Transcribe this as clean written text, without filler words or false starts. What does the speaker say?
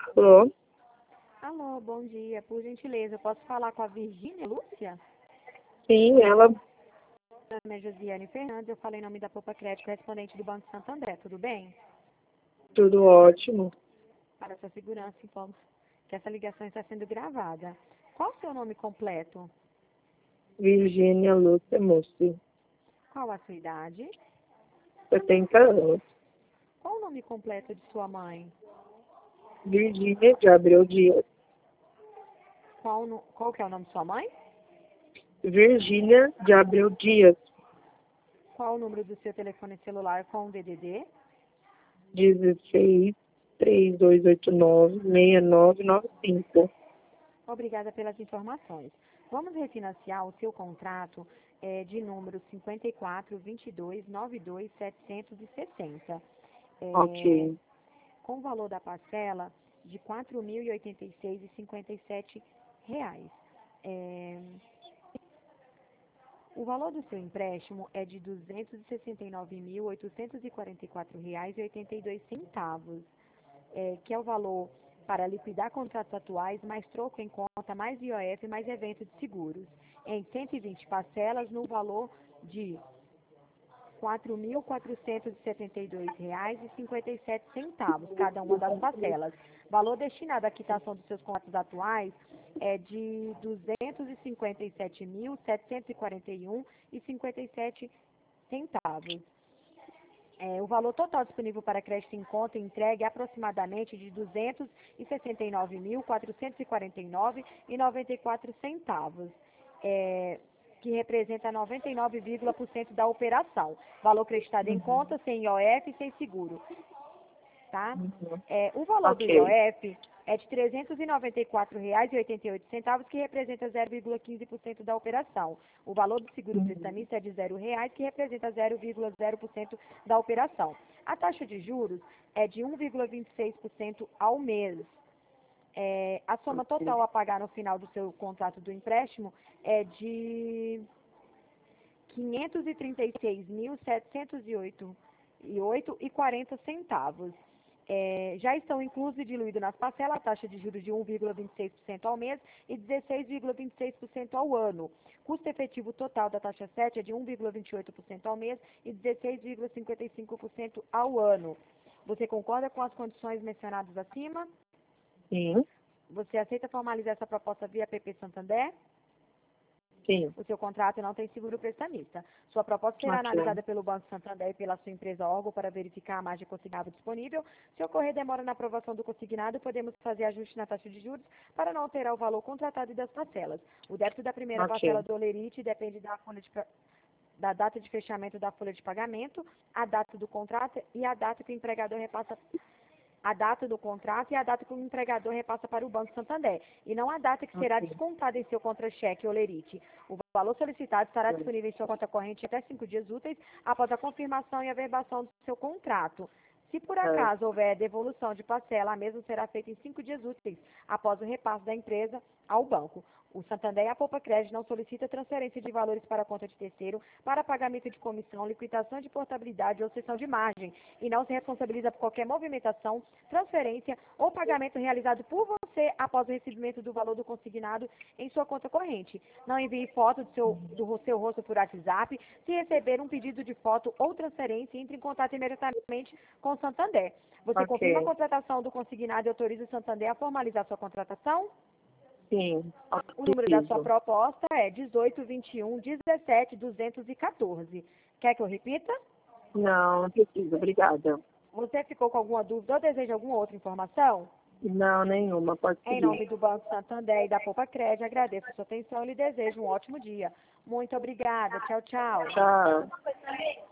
Alô? Alô, bom dia. Por gentileza, eu posso falar com a Virgínia Lúcia? Sim, ela. Meu nome é Josiane Fernandes, eu falei em nome da Popa Crédito, correspondente do Banco Santo André, tudo bem? Tudo ótimo. Para sua segurança, informo que essa ligação está sendo gravada. Qual o seu nome completo? Virgínia Lúcia Mussi, Qual a sua idade? 70 anos. Qual o nome completo de sua mãe? Virgínia de Abreu Dias. Qual que é o nome de sua mãe? Virgínia de Abreu Dias, Qual o número do seu telefone celular com o DDD? 16 3289 6995. Obrigada pelas informações. Vamos refinanciar o seu contrato de número 5422927760. Ok. Com o valor da parcela de R$ 4.086,57. É, o valor do seu empréstimo é de R$ 269.844,82, que é o valor para liquidar contratos atuais, mais troco em conta, mais IOF, mais evento de seguros, em 120 parcelas no valor de R$ 4.472,57, cada uma das parcelas. Valor destinado à quitação dos seus contratos atuais é de R$ 257.741,57. O valor total disponível para crédito em conta e entregue é aproximadamente de R$ 269.449,94, que representa 99,% da operação. Valor creditado em conta, sem IOF e sem seguro. Tá? O valor do Ok. IOF é de R$ 394,88, que representa 0,15% da operação. O valor do seguro prestamista é de R$ 0,00, que representa 0,0% da operação. A taxa de juros é de 1,26% ao mês. A soma total a pagar no final do seu contrato do empréstimo é de R$ 536.708,40. Já estão inclusos e diluídos nas parcelas a taxa de juros de 1,26% ao mês e 16,26% ao ano. Custo efetivo total da taxa 7 é de 1,28% ao mês e 16,55% ao ano. Você concorda com as condições mencionadas acima? Sim, Você aceita formalizar essa proposta via PP Santander? sim. O seu contrato não tem seguro prestamista. Sua proposta será Ok. analisada pelo Banco Santander e pela sua empresa órgão para verificar a margem consignável disponível. Se ocorrer demora na aprovação do consignado, podemos fazer ajuste na taxa de juros para não alterar o valor contratado e das parcelas. O débito da primeira parcela Ok. do Olerite depende da data de fechamento da folha de pagamento, a data do contrato e a data que o empregador repassa a data do contrato e a data que o empregador repassa para o Banco Santander, e não a data que será Ok. descontada em seu contra-cheque ou lerite. O valor solicitado estará disponível em sua conta corrente até 5 dias úteis após a confirmação e averbação do seu contrato. Se por acaso houver devolução de parcela, a mesma será feita em 5 dias úteis após o repasse da empresa ao banco. O Santander e a Poupa Crédito não solicita transferência de valores para a conta de terceiro para pagamento de comissão, liquidação de portabilidade ou cessão de margem e não se responsabiliza por qualquer movimentação, transferência ou pagamento realizado por você após o recebimento do valor do consignado em sua conta corrente. Não envie foto do seu rosto por WhatsApp. Se receber um pedido de foto ou transferência, entre em contato imediatamente com o Santander. Você confirma a Ok. contratação do consignado e autoriza o Santander a formalizar sua contratação? Sim. O número da sua Autorizo. proposta é 1821-17-214. Quer que eu repita? Não, não precisa. Obrigada. Você ficou com alguma dúvida ou deseja alguma outra informação? Não, nenhuma. Pode Em seguir. nome do Banco Santander e da Poupa Crédito, agradeço a sua atenção e lhe desejo um ótimo dia. Muito obrigada. Tchau, tchau. Tchau.